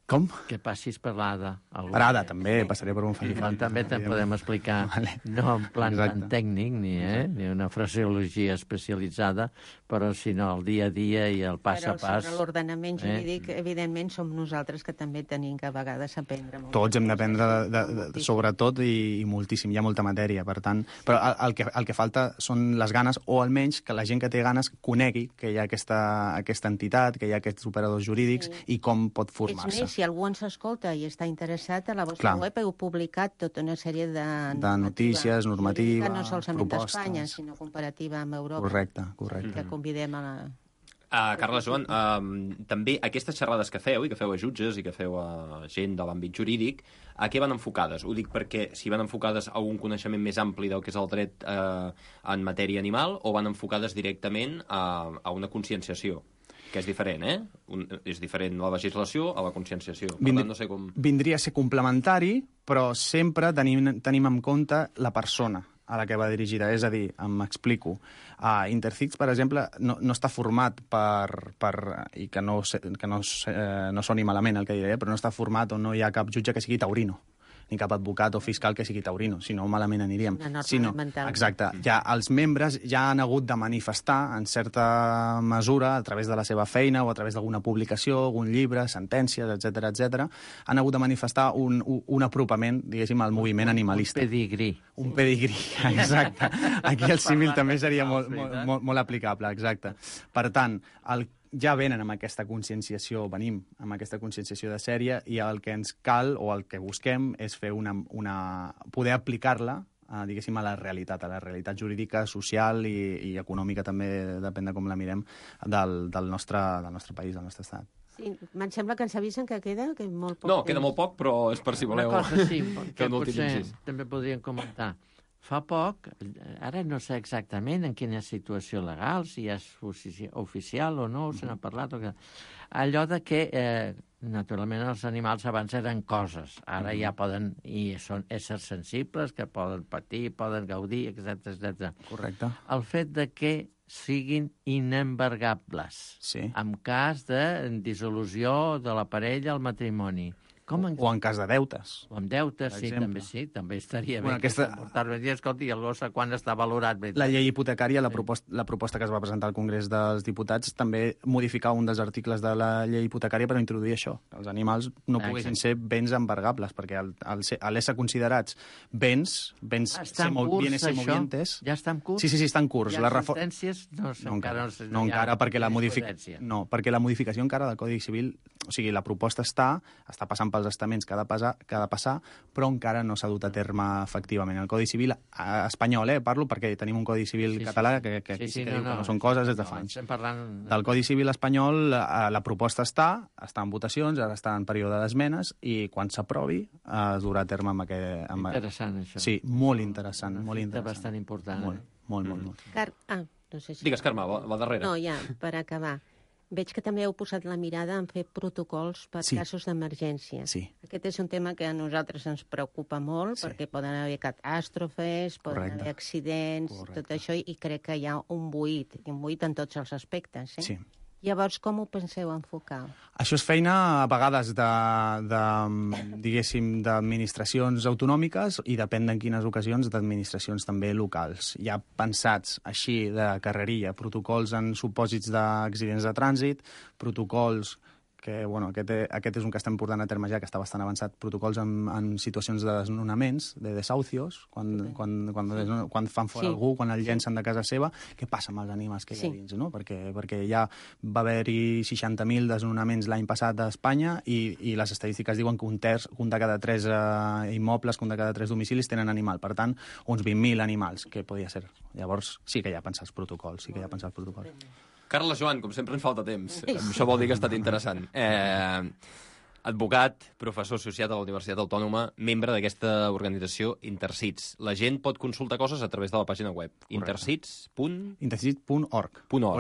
Com? Que passis per l'Ada. Per Ada, també, passaré per un Benifant. També te'n podem explicar, vale. No en plan Exacte. Tan tècnic, ni, eh? ni una fraseologia especialitzada, però sinó el dia a dia i el pas però a pas. Però l'ordenament jurídic, eh? evidentment, som nosaltres que també tenim que a vegades aprendre molt. Tots hem d'aprendre, de, de, de, sobretot, i, i moltíssim. Hi ha molta matèria, per tant. Però el, el, que, el que falta són les ganes, o almenys que la gent que té ganes conegui que hi ha aquesta, aquesta entitat, que hi ha aquests operadors jurídics sí. i com pot formar-se. Si algú ens escolta i està interessat, a la vostra Clar. web heu publicat tota una sèrie de... De notícies, normativa, no solament propostes. d'Espanya, sinó comparativa amb Europa. Correcte, correcte. Que convidem a la... Uh, Carla, Joan, uh, també aquestes xerrades que feu, i que feu a jutges i que feu a gent de l'àmbit jurídic, a què van enfocades? Ho dic perquè si van enfocades a un coneixement més ampli del que és el dret uh, en matèria animal, o van enfocades directament a, a una conscienciació? Que és diferent, eh? Un, és diferent la legislació a la conscienciació. Per Vindri... tant, no sé com... Vindria a ser complementari, però sempre tenim, tenim en compte la persona a la que va dirigida. És a dir, m'explico. Uh, Intercix, per exemple, no, no està format per... per i que, no, que no, eh, no soni malament el que diré, però no està format o no hi ha cap jutge que sigui taurino, ni cap advocat o fiscal que sigui taurino, si no malament aniríem. Una norma sinó, mental. Exacte. Ja els membres ja han hagut de manifestar, en certa mesura, a través de la seva feina o a través d'alguna publicació, algun llibre, sentències, etcètera, etcètera, han hagut de manifestar un, un apropament, diguéssim, al moviment animalista. Un pedigrí. Un pedigrí, exacte. Aquí el símil també seria molt, molt, molt, molt aplicable, exacte. Per tant, el ja venen amb aquesta conscienciació, venim amb aquesta conscienciació de sèrie, i el que ens cal, o el que busquem, és fer una, una poder aplicar-la, eh, diguéssim, a la realitat, a la realitat jurídica, social i, i econòmica també, depèn de com la mirem, del, del, nostre, del nostre país, del nostre estat. Sí, em sembla que ens avisen que queda que molt poc No, temps. queda molt poc, però és per si voleu... Una cosa sí, que un potser incís. també podríem comentar. Fa poc, ara no sé exactament en quina situació legal, si és oficial o no, se n'ha parlat, o que... allò de que, eh, naturalment, els animals abans eren coses, ara ja poden, i són éssers sensibles, que poden patir, poden gaudir, etcètera, etcètera. Correcte. El fet de que siguin inembargables, sí. en cas de dissolució de la parella al matrimoni. Com en... O en cas de deutes. O en deutes, sí, també sí, també estaria bueno, bé. Aquesta... Que dir, escolti, el gos quan està valorat... Bé, la llei hipotecària, la proposta, la proposta que es va presentar al Congrés dels Diputats, també modificava un dels articles de la llei hipotecària per introduir això, que els animals no poguessin ser béns embargables, perquè al, al, ser, al ésser considerats béns, béns està en curs, això? Movientes, ja està en curs? Sí, sí, sí, està en curs. I les la refor... sentències no, no encara, no, sé, no, encara perquè, la modific... no, perquè la modificació encara del Codi Civil, o sigui, la proposta està, està passant pels estaments cada que ha de passar, però encara no s'ha dut a terme efectivament. El Codi Civil espanyol, eh, parlo, perquè tenim un Codi Civil sí, català que, que, sí, sí, que no, diu que no, no són coses des de fa anys. Parlant... Del Codi Civil espanyol la proposta està, està en votacions, ara està en període d'esmenes, i quan s'aprovi es durà a terme amb aquest... Amb... Interessant, això. Sí, molt interessant. Una molt interessant. bastant important. Molt, eh? molt, molt. molt. Car... Ah, no sé si... Digues, Carme, la, la darrera. No, ja, per acabar. Veig que també heu posat la mirada en fer protocols per sí. casos d'emergència. Sí. Aquest és un tema que a nosaltres ens preocupa molt, sí. perquè poden haver catàstrofes, poden Correcte. haver accidents, Correcte. tot això, i crec que hi ha un buit, un buit en tots els aspectes. Eh? Sí. Llavors, com ho penseu enfocar? Això és feina, a vegades, de, de diguéssim, d'administracions autonòmiques i depèn en quines ocasions d'administracions també locals. Hi ha pensats així de carrerilla, protocols en supòsits d'accidents de trànsit, protocols que, bueno, aquest, aquest és un que estem portant a terme ja, que està bastant avançat, protocols en, en situacions de desnonaments, de desahucios, quan, okay. quan, quan, sí. quan fan fora sí. algú, quan el llencen de casa seva, què passa amb els animals que hi ha sí. dins, no? Perquè, perquè ja va haver-hi seixanta mil desnonaments l'any passat a Espanya i, i les estadístiques diuen que un terç, un de cada tres eh, immobles, un de cada tres domicilis tenen animal. Per tant, uns vint mil animals, que podria ser. Llavors, sí que hi ha pensats protocols, sí que hi ha pensats protocols. Carla, Joan, com sempre ens falta temps. Això vol dir que ha estat interessant. Eh, advocat, professor associat a la Universitat Autònoma, membre d'aquesta organització Intercits. La gent pot consultar coses a través de la pàgina web. Intercits punt intercits punt org.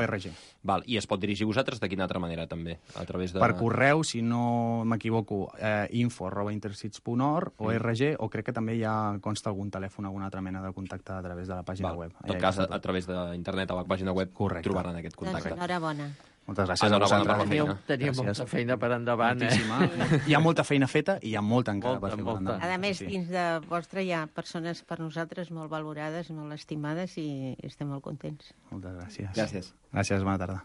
Val. I es pot dirigir a vosaltres de quina altra manera, també? A través de... Per correu, si no m'equivoco, eh, info arroba intercits punt org o R G, o crec que també ja consta algun telèfon, alguna altra mena de contacte a través de la pàgina Val. web. En tot cas, a, a través d'internet, a la pàgina web, Correcte. trobaran aquest contacte. Doncs enhorabona. Moltes gràcies a Enhorabona vosaltres. per la feina. Tenia Gràcies. molta feina per endavant, eh? Moltíssima. Hi ha molta feina feta i hi ha molta encara per fer per endavant. A més, dins de vostre hi ha persones per nosaltres molt valorades, molt estimades i estem molt contents. Moltes gràcies. Gràcies. Gràcies, bona tarda.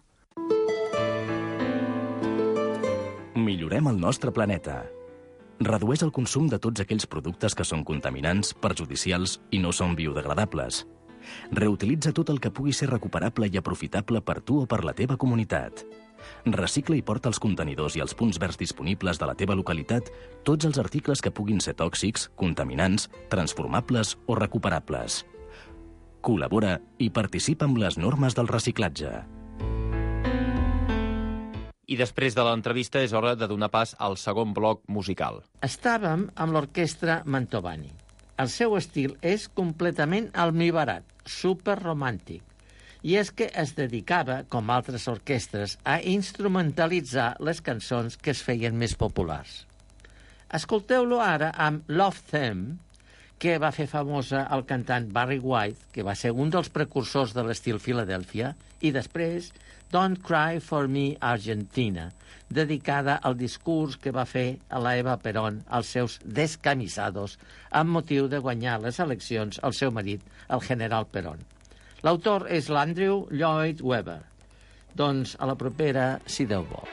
Millorem el nostre planeta. Redueix el consum de tots aquells productes que són contaminants, perjudicials i no són biodegradables. Reutilitza tot el que pugui ser recuperable i aprofitable per tu o per la teva comunitat. Recicla i porta als contenidors i als punts verds disponibles de la teva localitat tots els articles que puguin ser tòxics, contaminants, transformables o recuperables. Col·labora i participa amb les normes del reciclatge. I després de l'entrevista és hora de donar pas al segon bloc musical. Estàvem amb l'orquestra Mantovani. El seu estil és completament almibarat, superromàntic. I és que es dedicava, com altres orquestres, a instrumentalitzar les cançons que es feien més populars. Escolteu-lo ara amb Love Theme, que va fer famosa el cantant Barry White, que va ser un dels precursors de l'estil Philadelphia, i després Don't Cry for Me Argentina, dedicada al discurs que va fer a la Eva Perón als seus descamisados amb motiu de guanyar les eleccions al seu marit, el general Perón. L'autor és l'Andrew Lloyd Webber. Doncs a la propera, si Déu vol.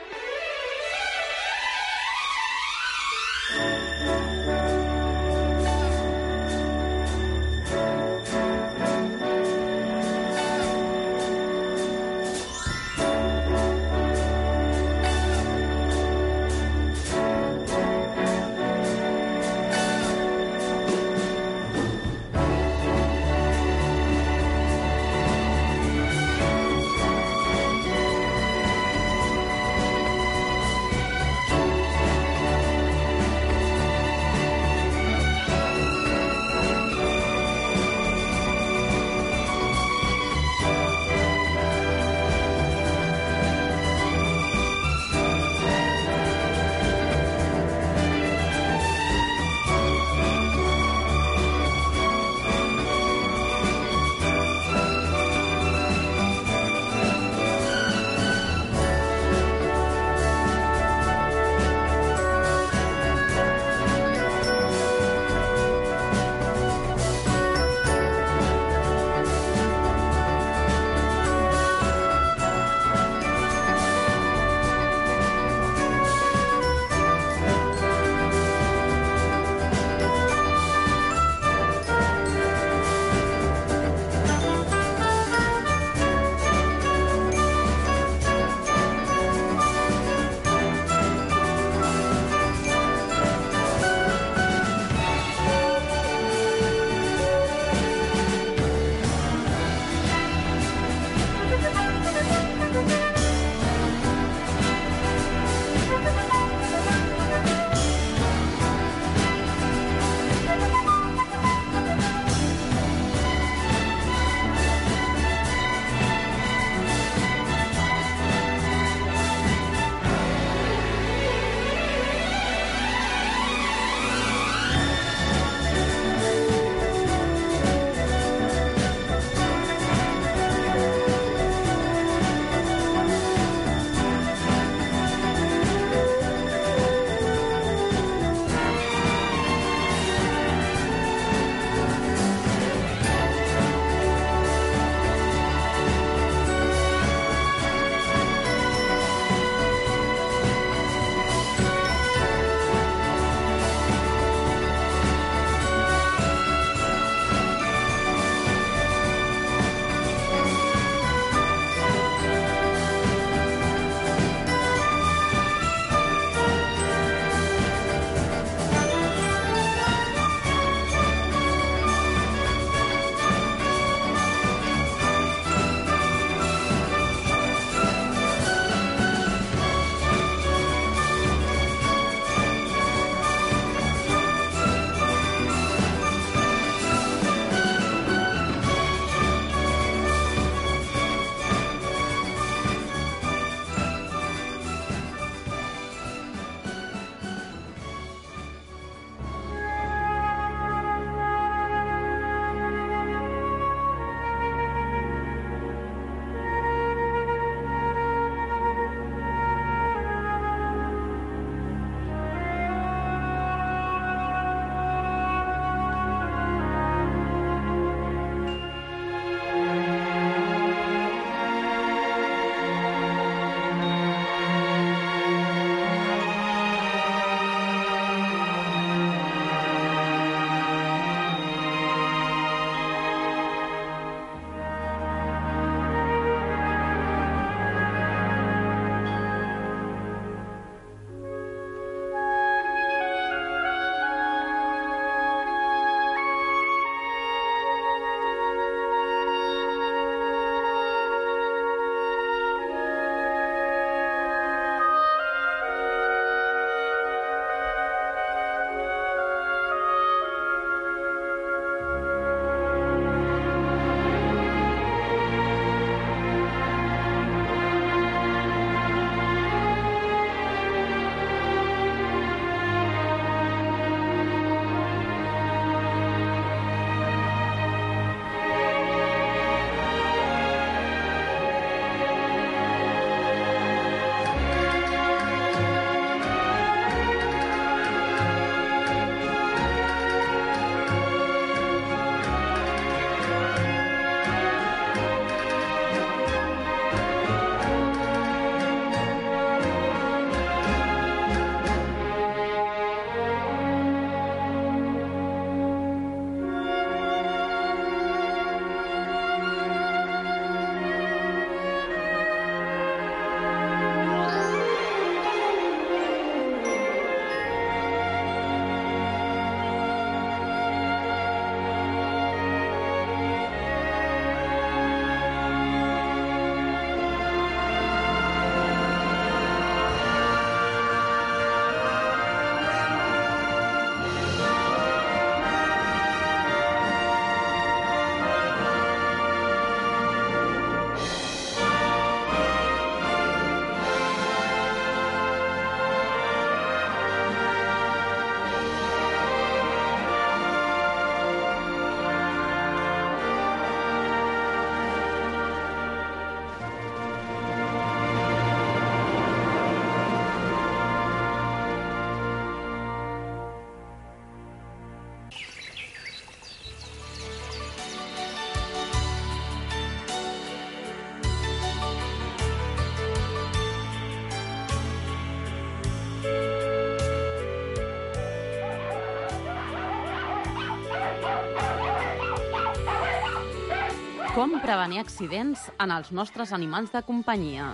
Com prevenir accidents en els nostres animals de companyia.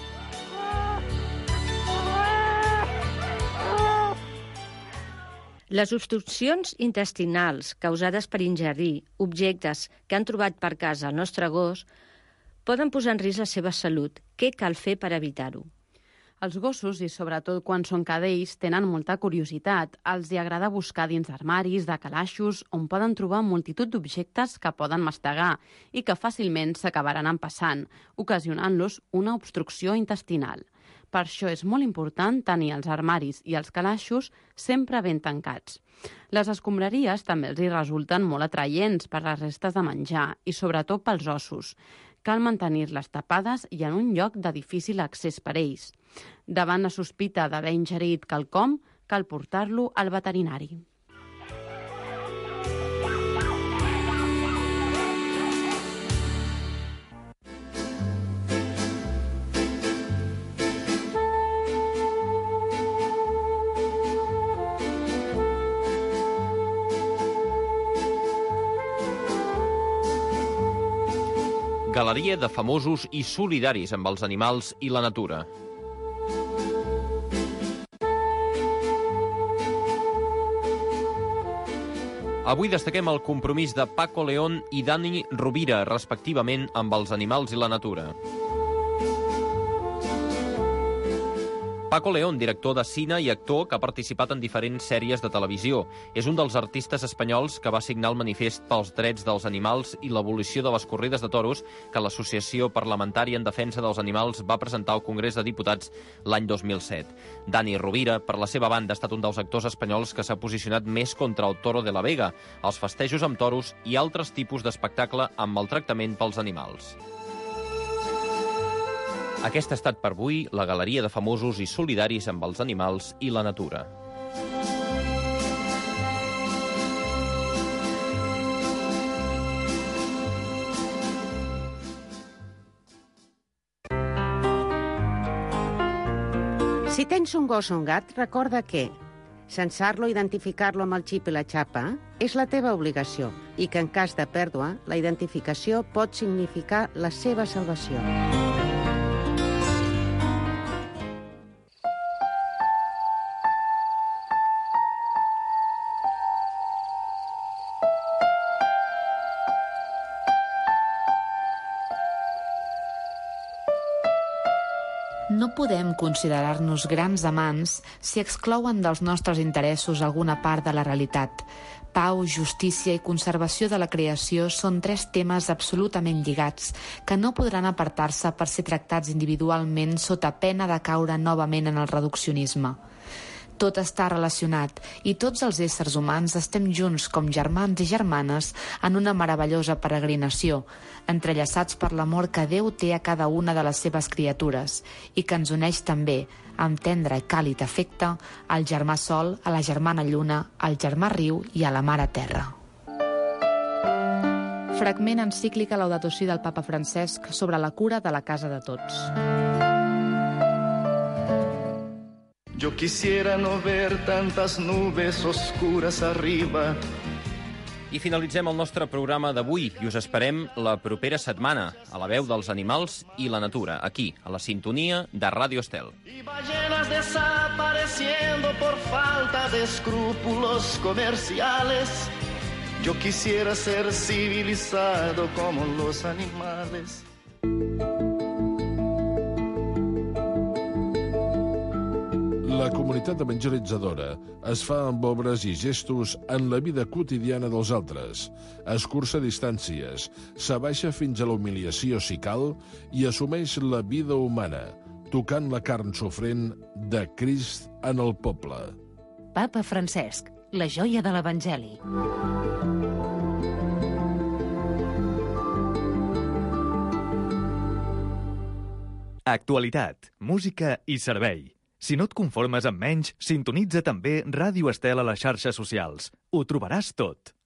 Les obstruccions intestinals causades per ingerir objectes que han trobat per casa el nostre gos poden posar en risc la seva salut. Què cal fer per evitar-ho? Els gossos, i sobretot quan són cadells, tenen molta curiositat. Els hi agrada buscar dins armaris, de calaixos, on poden trobar multitud d'objectes que poden mastegar i que fàcilment s'acabaran empassant, ocasionant-los una obstrucció intestinal. Per això és molt important tenir els armaris i els calaixos sempre ben tancats. Les escombraries també els hi resulten molt atraients per les restes de menjar i sobretot pels ossos. Cal mantenir-les tapades i en un lloc de difícil accés per ells. Davant la sospita d'haver ingerit quelcom, cal portar-lo al veterinari. Galeria de famosos i solidaris amb els animals i la natura. Avui destaquem el compromís de Paco León i Dani Rovira, respectivament, amb els animals i la natura. Paco León, director de cine i actor que ha participat en diferents sèries de televisió. És un dels artistes espanyols que va signar el manifest pels drets dels animals i l'abolició de les corrides de toros que l'Associació Parlamentària en Defensa dels Animals va presentar al Congrés de Diputats l'any dos mil set. Dani Rovira, per la seva banda, ha estat un dels actors espanyols que s'ha posicionat més contra el toro de la Vega, els festejos amb toros i altres tipus d'espectacle amb maltractament pels animals. Aquesta ha estat per avui la Galeria de famosos i solidaris amb els animals i la natura. Si tens un gos o un gat, recorda que censar-lo i identificar-lo amb el xip i la xapa és la teva obligació i que en cas de pèrdua, la identificació pot significar la seva salvació. No podem considerar-nos grans amants si exclouen dels nostres interessos alguna part de la realitat. Pau, justícia i conservació de la creació són tres temes absolutament lligats que no podran apartar-se per ser tractats individualment sota pena de caure novament en el reduccionisme. Tot està relacionat i tots els éssers humans estem junts com germans i germanes en una meravellosa peregrinació, entrellaçats per l'amor que Déu té a cada una de les seves criatures i que ens uneix també, amb tendre i càlid afecte, al germà Sol, a la germana Lluna, al germà Riu i a la mare Terra. Fragment encíclica Laudato Si del papa Francesc sobre la cura de la casa de tots. Yo quisiera no ver tantas nubes oscuras arriba. I finalitzem el nostre programa d'avui i us esperem la propera setmana a la veu dels animals i la natura, aquí, a la sintonia de Ràdio Estel. Y ballenas desapareciendo por falta de escrúpulos comerciales. Yo quisiera ser civilizado como los animales. La comunitat evangelitzadora es fa amb obres i gestos en la vida quotidiana dels altres, escurça distàncies, s'abaixa fins a la humiliació si cal i assumeix la vida humana, tocant la carn sofrent de Crist en el poble. Papa Francesc, la joia de l'Evangeli. Actualitat, música i servei. Si no et conformes amb menys, sintonitza també Ràdio Estel a les xarxes socials. Ho trobaràs tot.